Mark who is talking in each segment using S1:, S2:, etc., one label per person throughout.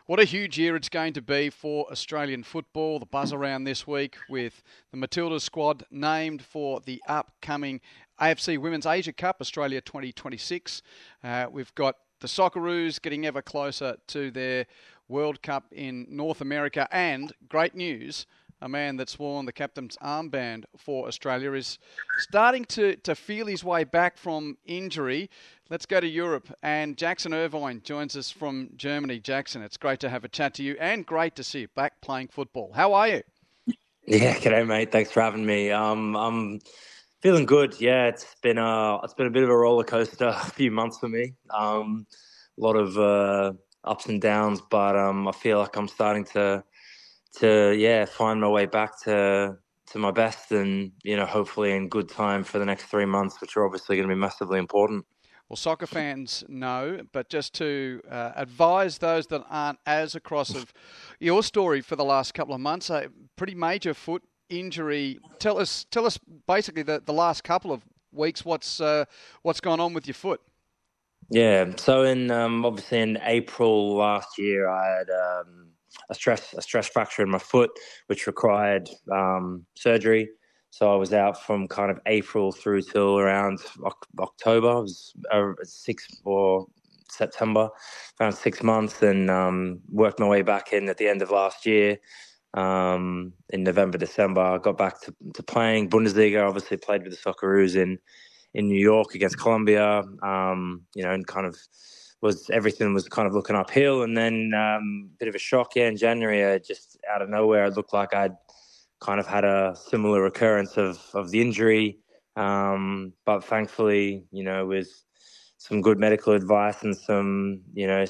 S1: What a huge year it's going to be for Australian football. The buzz around this week with the Matildas squad named for the upcoming AFC Women's Asia Cup Australia 2026. We've got the Socceroos getting ever closer to their World Cup in North America. And great news, a man that's worn the captain's armband for Australia is starting to feel his way back from injury. Let's go to Europe, and Jackson Irvine joins us from Germany. Jackson, it's great to have a chat to you and great to see you back playing football. How are you?
S2: Yeah, g'day, mate. Thanks for having me. I'm feeling good. Yeah, it's been a bit of a roller coaster a few months for me. A lot of ups and downs, but I feel like I'm starting to find my way back to my best, and hopefully in good time for the next 3 months, which are obviously going to be massively important.
S1: Well, soccer fans know, but just to advise those that aren't as across of your story for the last couple of months, a pretty major foot injury. Tell us basically the last couple of weeks what's gone on with your foot.
S2: Yeah, so in obviously in April last year, I had a stress fracture in my foot, which required surgery. So I was out from kind of April through till around October. It was 6 or September, around 6 months, and worked my way back in at the end of last year. In November, December, I got back to playing Bundesliga. Obviously, played with the Socceroos in New York against Colombia. And kind of everything was kind of looking uphill, and then bit of a shock. Yeah, in January, just out of nowhere, it looked like I'd kind of had a similar recurrence of the injury. But thankfully, with some good medical advice and some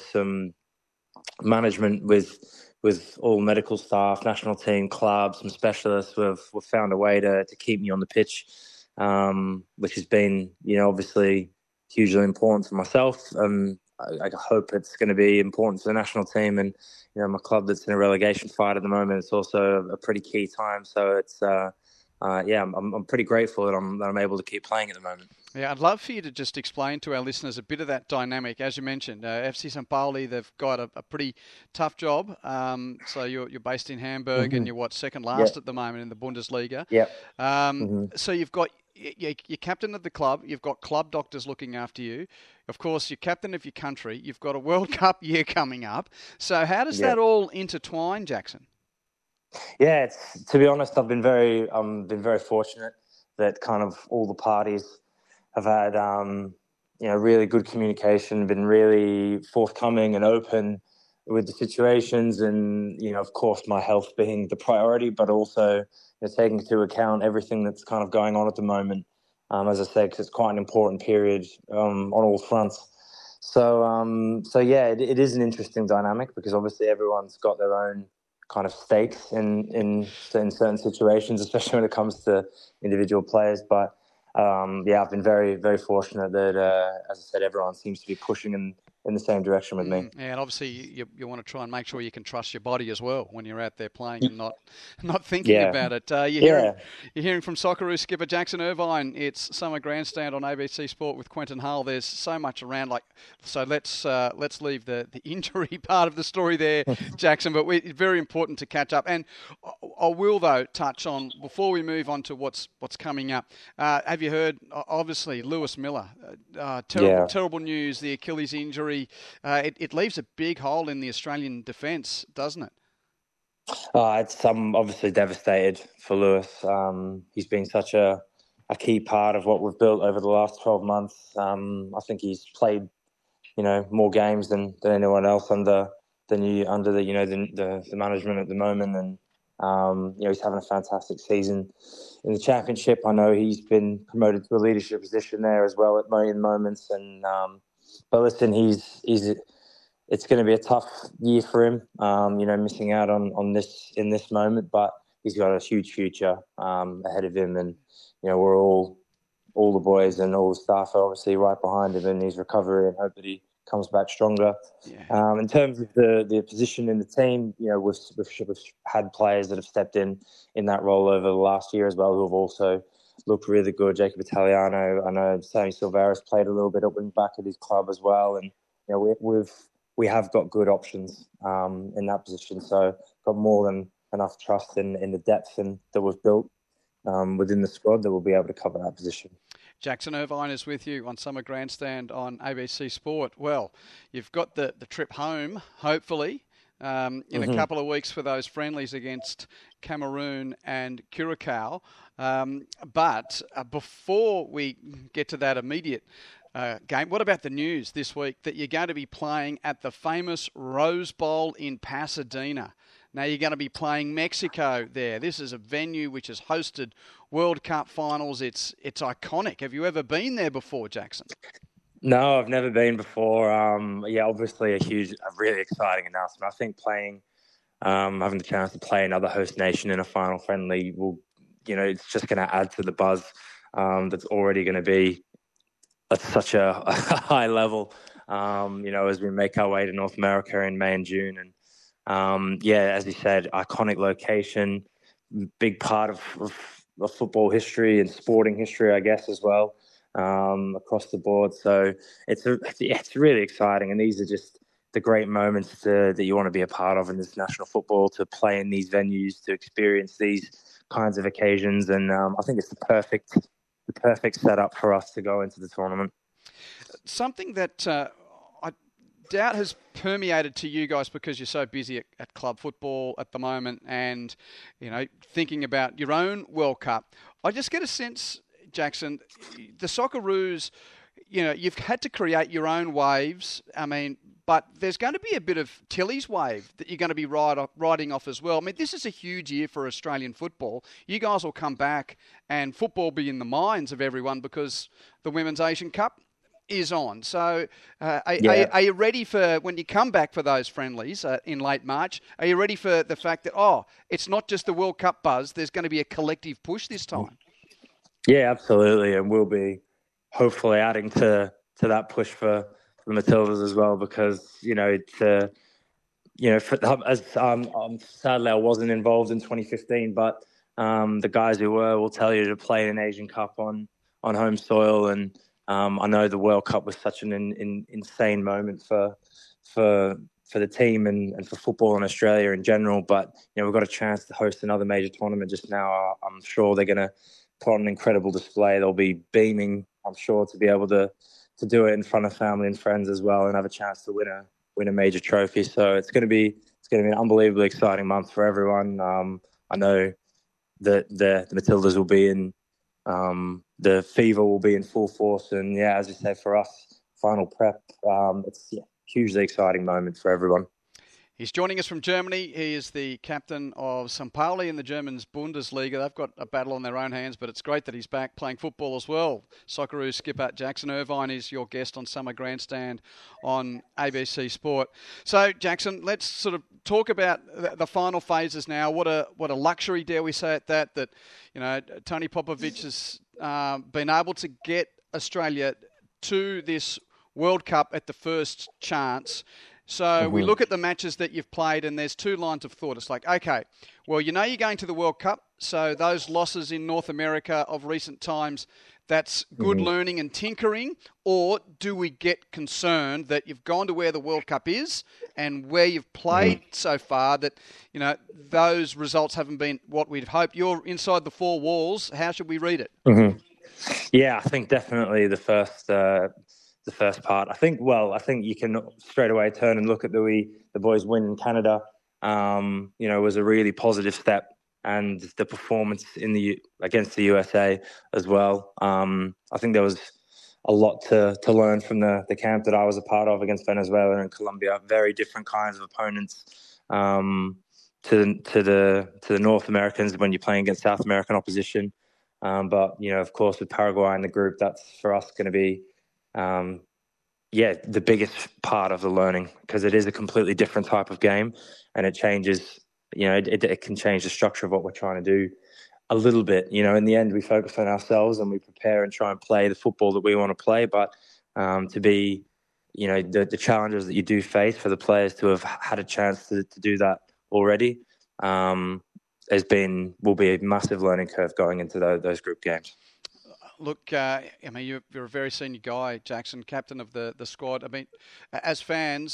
S2: management with all medical staff, national team, clubs, some specialists, we've found a way to keep me on the pitch, which has been, obviously hugely important for myself. I hope it's going to be important for the national team, and my club that's in a relegation fight at the moment. It's also a pretty key time, so it's I'm pretty grateful that I'm able to keep playing at the moment.
S1: Yeah, I'd love for you to just explain to our listeners a bit of that dynamic. As you mentioned, FC St. Pauli, they've got a pretty tough job. So you're based in Hamburg, and you're second last at the moment in the Bundesliga.
S2: Yeah.
S1: So you've got you're captain of the club. You've got club doctors looking after you. Of course, you're captain of your country. You've got a World Cup year coming up. So how does that all intertwine, Jackson?
S2: Yeah, to be honest, I've been very fortunate that kind of all the parties have had really good communication, been really forthcoming and open with the situations, and of course my health being the priority, but also taking into account everything that's kind of going on at the moment. As I said, because it's quite an important period on all fronts. So yeah, it is an interesting dynamic, because obviously everyone's got their own kind of stakes in certain situations, especially when it comes to individual players. But I've been very, very fortunate that, as I said, everyone seems to be pushing in the same direction with me.
S1: Yeah, and obviously you want to try and make sure you can trust your body as well when you're out there playing and not thinking about it. You're hearing from Socceroos skipper Jackson Irvine. It's Summer Grandstand on ABC Sport with Quentin Hull. There's so much around. So let's leave the injury part of the story there, Jackson. But it's very important to catch up. And I will though touch on, before we move on to what's coming up. Have you heard? Obviously, Lewis Miller. Terrible news. The Achilles injury. It leaves a big hole in the Australian defence, doesn't it?
S2: I'm obviously devastated for Lewis. He's been such a key part of what we've built over the last 12 months. I think he's played, more games than anyone else under the management at the moment, and he's having a fantastic season in the championship. I know he's been promoted to a leadership position there as well in moments, and but listen, it's going to be a tough year for him, missing out on this in this moment, but he's got a huge future ahead of him, and we're all the boys and all the staff are obviously right behind him in his recovery, and hope that he comes back stronger.
S1: Yeah.
S2: In terms of the position in the team, we've had players that have stepped in that role over the last year as well, who have also looked really good. Jacob Italiano, I know Sammy Silveris played a little bit at wing back at his club as well, and we've we have got good options in that position. So got more than enough trust in the depth that we've built within the squad that will be able to cover that position.
S1: Jackson Irvine is with you on Summer Grandstand on ABC Sport. Well, you've got the trip home, hopefully, in a couple of weeks for those friendlies against Cameroon and Curacao. But before we get to that immediate game, what about the news this week that you're going to be playing at the famous Rose Bowl in Pasadena? Now you're going to be playing Mexico there. This is a venue which has hosted World Cup finals. It's iconic. Have you ever been there before, Jackson?
S2: No, I've never been before. Obviously a really exciting announcement. I think having the chance to play another host nation in a final friendly will, it's just going to add to the buzz that's already going to be at such a high level, as we make our way to North America in May and June. And as you said, iconic location, big part of football history and sporting history, I guess, as well, across the board. So it's really exciting. And these are just the great moments that you want to be a part of in this national football, to play in these venues, to experience these kinds of occasions. And I think it's the perfect setup for us to go into the tournament.
S1: Something that I doubt has permeated to you guys because you're so busy at club football at the moment and, thinking about your own World Cup. I just get a sense, Jackson, the Socceroos, you've had to create your own waves. But there's going to be a bit of Tilly's wave that you're going to be riding off as well. This is a huge year for Australian football. You guys will come back and football will be in the minds of everyone because the Women's Asian Cup is on. So are you ready for, when you come back for those friendlies in late March, are you ready for the fact that, it's not just the World Cup buzz, there's going to be a collective push this time? Yeah,
S2: absolutely. And we'll be hopefully adding to that push for the Matildas as well, because, sadly I wasn't involved in 2015, but the guys who will tell you to play an Asian Cup on home soil. And I know the World Cup was such an insane moment for the team and for football in Australia in general. But we've got a chance to host another major tournament just now. I'm sure they're going to put on an incredible display. They'll be beaming, I'm sure, to be able to do it in front of family and friends as well, and have a chance to win a major trophy. So it's going to be an unbelievably exciting month for everyone. I know that the Matildas will be in, the fever will be in full force, and as you say, for us, final prep, it's a hugely exciting moment for everyone.
S1: He's joining us from Germany. He is the captain of St. Pauli in the Germans Bundesliga. They've got a battle on their own hands, but it's great that he's back playing football as well. Socceroos skipper Jackson Irvine is your guest on Summer Grandstand on ABC Sport. So, Jackson, let's sort of talk about the final phases now. What a luxury, dare we say it, that Tony Popovic has been able to get Australia to this World Cup at the first chance. So we look at the matches that you've played and there's two lines of thought. It's like, okay, well, you're going to the World Cup. So those losses in North America of recent times, that's good learning and tinkering. Or do we get concerned that you've gone to where the World Cup is and where you've played so far that, those results haven't been what we'd hoped? You're inside the four walls. How should we read it?
S2: Yeah, I think definitely the first part. I think you can straight away turn and look at the boys win in Canada. Was a really positive step, and the performance against the USA as well. I think there was a lot to learn from the camp that I was a part of against Venezuela and Colombia. Very different kinds of opponents to the North Americans when you're playing against South American opposition. But of course, with Paraguay in the group, that's for us going to be the biggest part of the learning, because it is a completely different type of game, and it changes. It can change the structure of what we're trying to do a little bit. In the end, we focus on ourselves and we prepare and try and play the football that we want to play. But to be, the challenges that you do face for the players to have had a chance to do that already will be a massive learning curve going into those group games.
S1: Look, you're a very senior guy, Jackson, captain of the squad. As fans,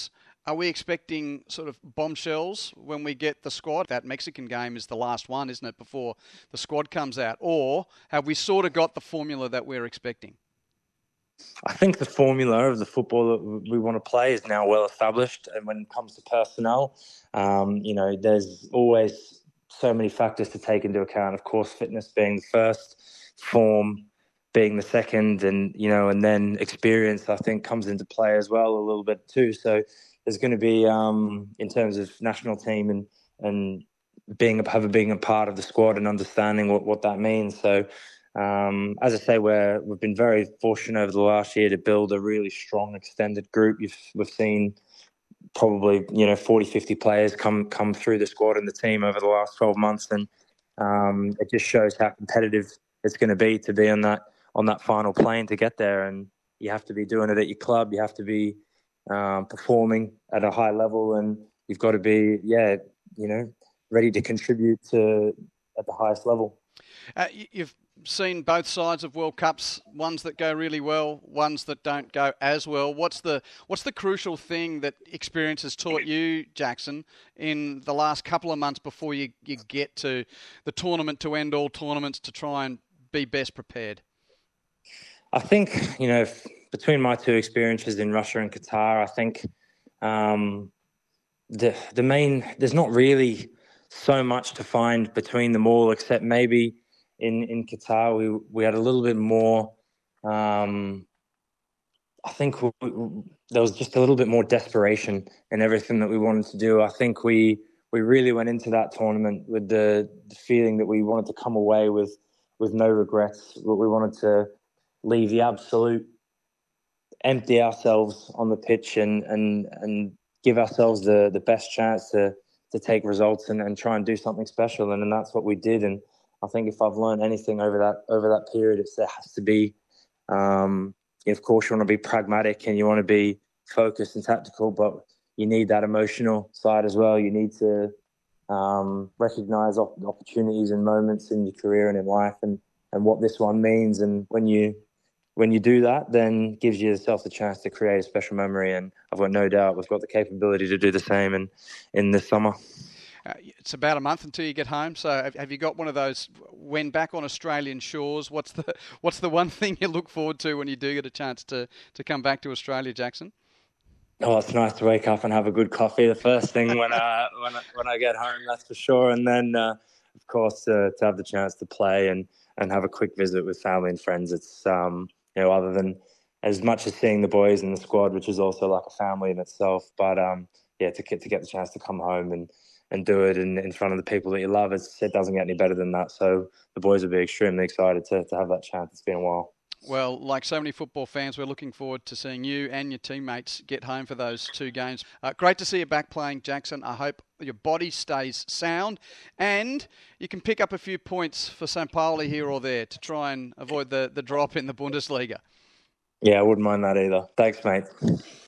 S1: Are we expecting sort of bombshells when we get the squad? That Mexican game is the last one, isn't it, before the squad comes out? Or have we sort of got the formula that we're expecting?
S2: I think the formula of the football that we want to play is now well established. And when it comes to personnel, there's always so many factors to take into account. Of course, fitness being the first, form being the second, and then experience, I think, comes into play as well a little bit too. So there's going to be, in terms of national team and being a part of the squad and understanding what that means. So, as I say, we've been very fortunate over the last year to build a really strong extended group. We've seen probably 40, 50 players come through the squad and the team over the last 12 months, and it just shows how competitive it's going to be on that final plane to get there. And you have to be doing it at your club. You have to be performing at a high level, and you've got to be ready to contribute at the highest level.
S1: You've seen both sides of World Cups, ones that go really well, ones that don't go as well. What's the crucial thing that experience has taught you, Jackson, in the last couple of months before you get to the tournament, to end all tournaments, to try and be best prepared?
S2: I think, between my two experiences in Russia and Qatar, I think there's not really so much to find between them all, except maybe in Qatar we had a little bit more. I think there was just a little bit more desperation in everything that we wanted to do. I think we really went into that tournament with the feeling that we wanted to come away with no regrets. We wanted to leave the absolute empty ourselves on the pitch and give ourselves the best chance to take results and try and do something special. And that's what we did. And I think if I've learned anything over that period, it's there has to be, of course, you want to be pragmatic and you want to be focused and tactical, but you need that emotional side as well. You need to recognize opportunities and moments in your career and in life and what this one means. And when you do that, then gives yourself the chance to create a special memory. And I've got no doubt we've got the capability to do the same in this summer.
S1: It's about a month until you get home. So have you got one of those, when back on Australian shores, what's the one thing you look forward to when you do get a chance to come back to Australia, Jackson?
S2: Oh, it's nice to wake up and have a good coffee the first thing when I get home, that's for sure. And then, of course, to have the chance to play and have a quick visit with family and friends. It's, other than as much as seeing the boys in the squad, which is also like a family in itself. But, to get the chance to come home and do it in front of the people that you love, it doesn't get any better than that. So the boys will be extremely excited to have that chance. It's been a while.
S1: Well, like so many football fans, we're looking forward to seeing you and your teammates get home for those two games. Great to see you back playing, Jackson. I hope your body stays sound and you can pick up a few points for St. Pauli here or there to try and avoid the drop in the Bundesliga.
S2: Yeah, I wouldn't mind that either. Thanks, mate.